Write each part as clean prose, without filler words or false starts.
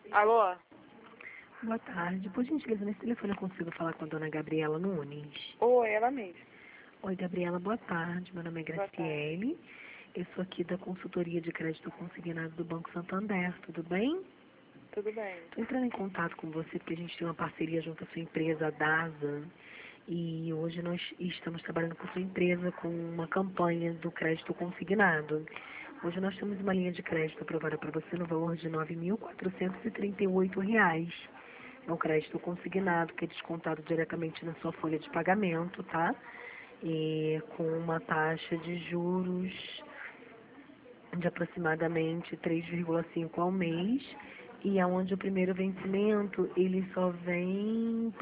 Alô? Boa tarde. Por gentileza, nesse telefone eu consigo falar com a dona Gabriela Nunes? Oi, ela mesma. Oi, Gabriela, boa tarde. Meu nome é Boa tarde. Graciele. Eu sou aqui da consultoria de crédito consignado do Banco Santander, tudo bem? Tudo bem? Estou entrando em contato com você porque a gente tem uma parceria junto à sua empresa, a DASA, e hoje nós estamos trabalhando com a sua empresa com uma campanha do crédito consignado. Hoje nós temos uma linha de crédito aprovada para você no valor de R$ 9.438. É um crédito consignado que é descontado diretamente na sua folha de pagamento, tá? E com uma taxa de juros de aproximadamente 3,5 ao mês, e aonde o primeiro vencimento ele só vem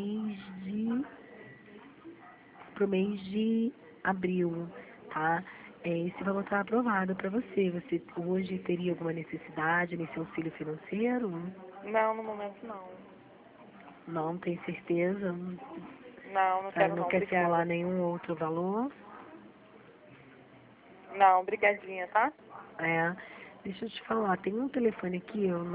pro mês de abril, tá? Esse valor está aprovado para você. Você hoje teria alguma necessidade nesse auxílio financeiro? Não, no momento não. Não tem certeza? Não, não Tá? quero Não não, quer simular obrigada. nenhum outro valor? Não, obrigadinha, tá? É. Deixa eu te falar, tem um telefone aqui, o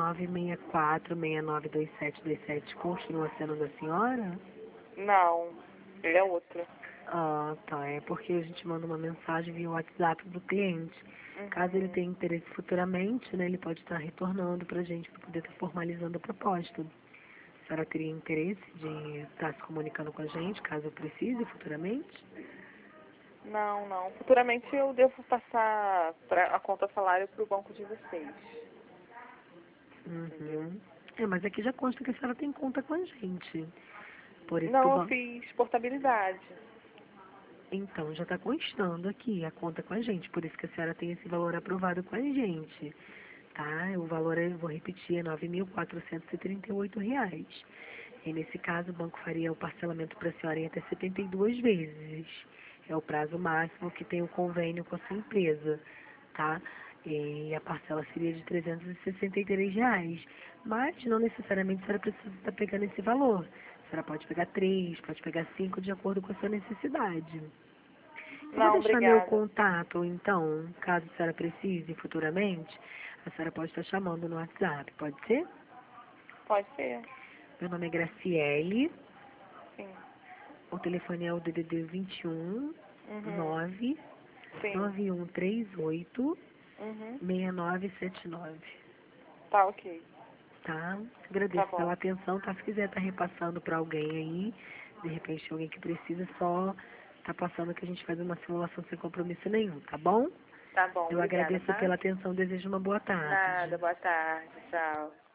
964-692727, continua sendo da senhora? Não, ele é outro. Ah, tá. É porque a gente manda uma mensagem via WhatsApp do cliente. Caso ele Uhum. tenha interesse futuramente, né, ele pode estar retornando pra gente para poder estar formalizando a proposta. A senhora teria interesse de estar se comunicando com a gente, caso eu precise futuramente? Não, não. Futuramente eu devo passar a conta salário pro banco de vocês. Entendeu? Uhum. É, mas aqui já consta que a senhora tem conta com a gente. Por isso que o Não, eu banco. fiz portabilidade. Então, já está constando aqui a conta com a gente. Por isso que a senhora tem esse valor aprovado com a gente. Tá? O valor, eu vou repetir, é R$ 9.438. E nesse caso, o banco faria o parcelamento para a senhora em até 72 vezes. É o prazo máximo que tem o convênio com a sua empresa, tá? E a parcela seria de R$ 363. Mas não necessariamente a senhora precisa estar pegando esse valor. A senhora pode pegar 3, pode pegar 5, de acordo com a sua necessidade. Eu vou Não, deixar meu obrigada. contato, então, caso a senhora precise futuramente, a senhora pode estar chamando no WhatsApp, pode ser? Pode ser. Meu nome é Graciele, Sim. o telefone é o DDD 21 Uhum. 9 Sim. 9138 Uhum. 6979, Tá, ok. tá? Tá Agradeço bom. pela atenção, tá? Se quiser estar repassando para alguém aí, de repente alguém que precisa, só tá passando que a gente faz uma simulação sem compromisso nenhum, tá bom? Tá bom, Eu obrigada, agradeço tá? pela atenção, desejo uma boa tarde. Nada, boa tarde, tchau.